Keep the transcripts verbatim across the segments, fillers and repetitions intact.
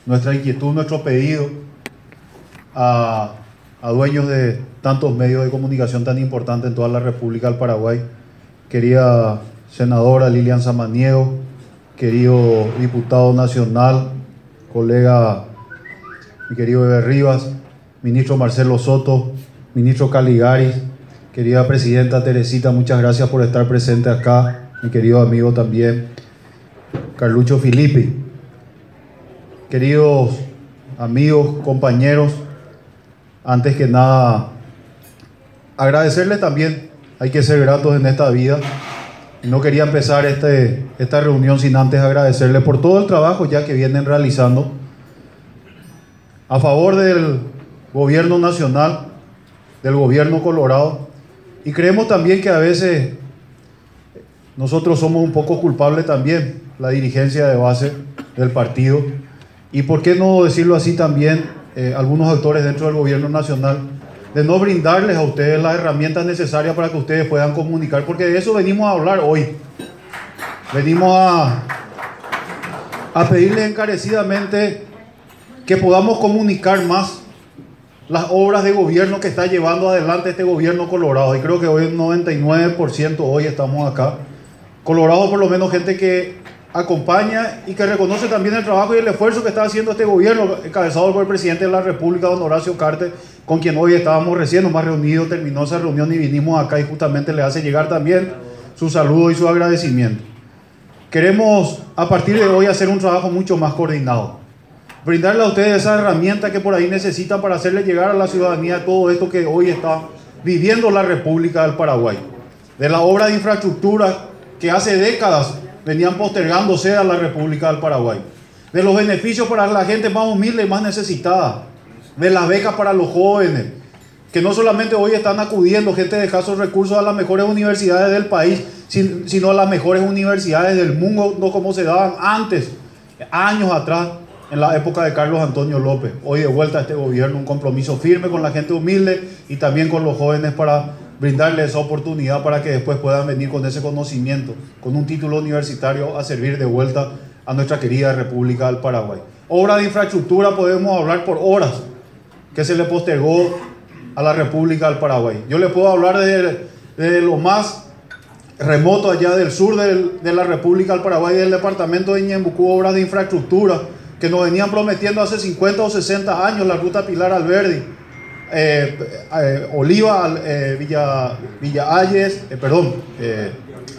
nuestra inquietud, nuestro pedido a, a dueños de tantos medios de comunicación tan importantes en toda la República del Paraguay. Querida senadora Lilian Samaniego, querido diputado nacional, colega mi querido Eber Rivas, ministro Marcelo Soto, ministro Caligaris, querida presidenta Teresita, muchas gracias por estar presente acá, mi querido amigo también Carlucho Filippi, queridos amigos, compañeros, antes que nada agradecerles también, hay que ser gratos en esta vida. No quería empezar este, esta reunión sin antes agradecerles por todo el trabajo ya que vienen realizando a favor del gobierno nacional, del gobierno colorado, y creemos también que a veces nosotros somos un poco culpables también, la dirigencia de base del partido, y por qué no decirlo así también, eh, algunos actores dentro del gobierno nacional, de no brindarles a ustedes las herramientas necesarias para que ustedes puedan comunicar, porque de eso venimos a hablar hoy. Venimos a, a pedirles encarecidamente que podamos comunicar más las obras de gobierno que está llevando adelante este gobierno colorado. Y creo que hoy un noventa y nueve por ciento hoy estamos acá. Colorado, por lo menos gente que acompaña y que reconoce también el trabajo y el esfuerzo que está haciendo este gobierno, encabezado por el presidente de la República, don Horacio Cartes, con quien hoy estábamos recién nomás reunidos, terminó esa reunión y vinimos acá y justamente le hace llegar también su saludo y su agradecimiento. Queremos a partir de hoy hacer un trabajo mucho más coordinado, brindarle a ustedes esa herramienta que por ahí necesitan para hacerle llegar a la ciudadanía todo esto que hoy está viviendo la República del Paraguay, de la obra de infraestructura que hace décadas venían postergándose a la República del Paraguay, de los beneficios para la gente más humilde y más necesitada, de las becas para los jóvenes, que no solamente hoy están acudiendo gente de escasos recursos a las mejores universidades del país, sino a las mejores universidades del mundo, no como se daban antes, años atrás, en la época de Carlos Antonio López. Hoy de vuelta a este gobierno, un compromiso firme con la gente humilde y también con los jóvenes para brindarles esa oportunidad para que después puedan venir con ese conocimiento, con un título universitario a servir de vuelta a nuestra querida República del Paraguay. Obra de infraestructura podemos hablar por horas que se le postergó a la República del Paraguay. Yo le puedo hablar de, de lo más remoto allá del sur de, de la República del Paraguay, del departamento de Ñembucú, obras de infraestructura que nos venían prometiendo hace cincuenta o sesenta años, la ruta Pilar Alberdi, eh, eh, Oliva, eh, Villa, Villa Ayes, eh, perdón, eh,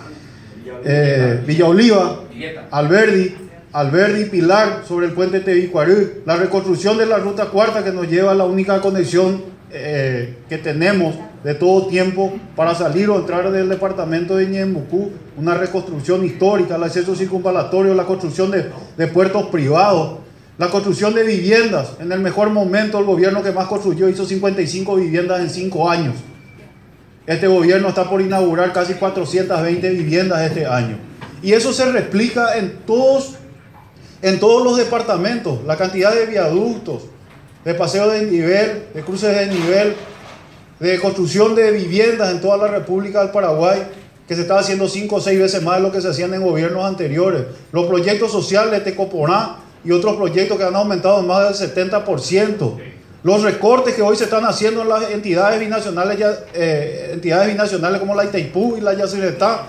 eh, Villa Oliva, Alberdi, Alberdi, Pilar, sobre el puente Tebicuarú, la reconstrucción de la ruta cuarta que nos lleva a la única conexión eh, que tenemos de todo tiempo para salir o entrar del departamento de Ñembucú, una reconstrucción histórica, el acceso circunvalatorio, la construcción de, de puertos privados, la construcción de viviendas. En el mejor momento el gobierno que más construyó hizo cincuenta y cinco viviendas en cinco años. Este gobierno está por inaugurar casi cuatrocientas veinte viviendas este año. Y eso se replica en todos, en todos los departamentos, la cantidad de viaductos, de paseo de nivel, de cruces de nivel, de construcción de viviendas en toda la República del Paraguay, que se está haciendo cinco o seis veces más de lo que se hacían en gobiernos anteriores. Los proyectos sociales de Tecoporá y otros proyectos que han aumentado en más del setenta por ciento. Los recortes que hoy se están haciendo en las entidades binacionales, ya, eh, entidades binacionales como la Itaipú y la Yacyretá,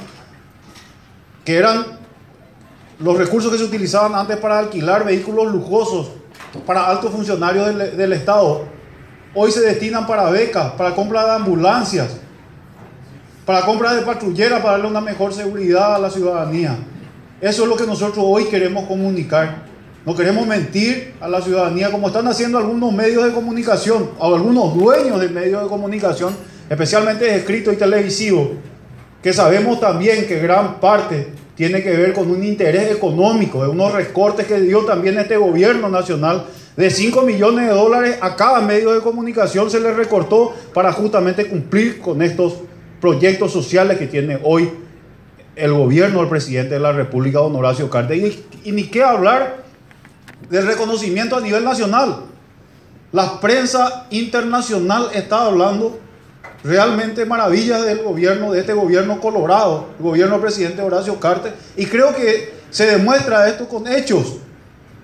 que eran los recursos que se utilizaban antes para alquilar vehículos lujosos para altos funcionarios del, del Estado, hoy se destinan para becas, para compra de ambulancias, para compra de patrulleras, para darle una mejor seguridad a la ciudadanía. Eso es lo que nosotros hoy queremos comunicar. No queremos mentir a la ciudadanía como están haciendo algunos medios de comunicación, o algunos dueños de medios de comunicación, especialmente escritos y televisivos, que sabemos también que gran parte tiene que ver con un interés económico, de unos recortes que dio también este gobierno nacional, de cinco millones de dólares a cada medio de comunicación se le recortó para justamente cumplir con estos proyectos sociales que tiene hoy el gobierno del presidente de la República, don Horacio Cartes. Y, y ni qué hablar del reconocimiento a nivel nacional. La prensa internacional está hablando realmente maravillas del gobierno, de este gobierno colorado, el gobierno del presidente Horacio Cartes, y creo que se demuestra esto con hechos.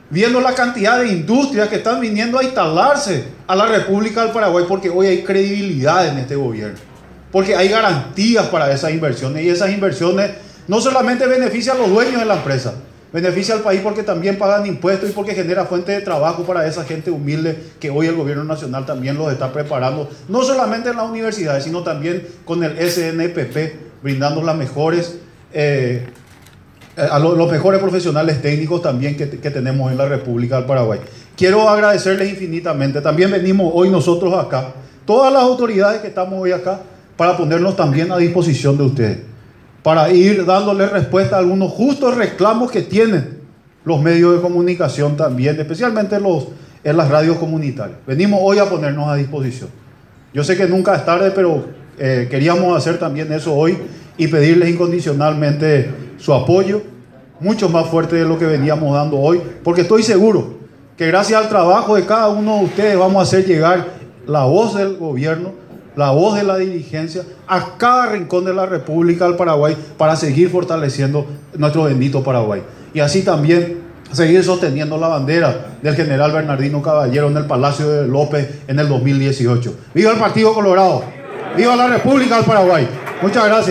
viendo la cantidad de industrias que están viniendo a instalarse a la República del Paraguay, porque hoy hay credibilidad en este gobierno, porque hay garantías para esas inversiones, y esas inversiones no solamente benefician a los dueños de la empresa, beneficia al país porque también pagan impuestos y porque genera fuente de trabajo para esa gente humilde que hoy el gobierno nacional también los está preparando, no solamente en las universidades, sino también con el S N P P, brindando las mejores, eh, a los, los mejores profesionales técnicos también que, que tenemos en la República del Paraguay. Quiero agradecerles infinitamente. También venimos hoy nosotros acá, todas las autoridades que estamos hoy acá, para ponernos también a disposición de ustedes, para ir dándole respuesta a algunos justos reclamos que tienen los medios de comunicación también, especialmente los, en las radios comunitarias. Venimos hoy a ponernos a disposición. Yo sé que nunca es tarde, pero eh, queríamos hacer también eso hoy y pedirles incondicionalmente su apoyo, mucho más fuerte de lo que veníamos dando hoy, porque estoy seguro que gracias al trabajo de cada uno de ustedes vamos a hacer llegar la voz del gobierno, la voz de la dirigencia a cada rincón de la República del Paraguay para seguir fortaleciendo nuestro bendito Paraguay. Y así también seguir sosteniendo la bandera del general Bernardino Caballero en el Palacio de López en el dos mil dieciocho. ¡Viva el Partido Colorado! ¡Viva la República del Paraguay! Muchas gracias.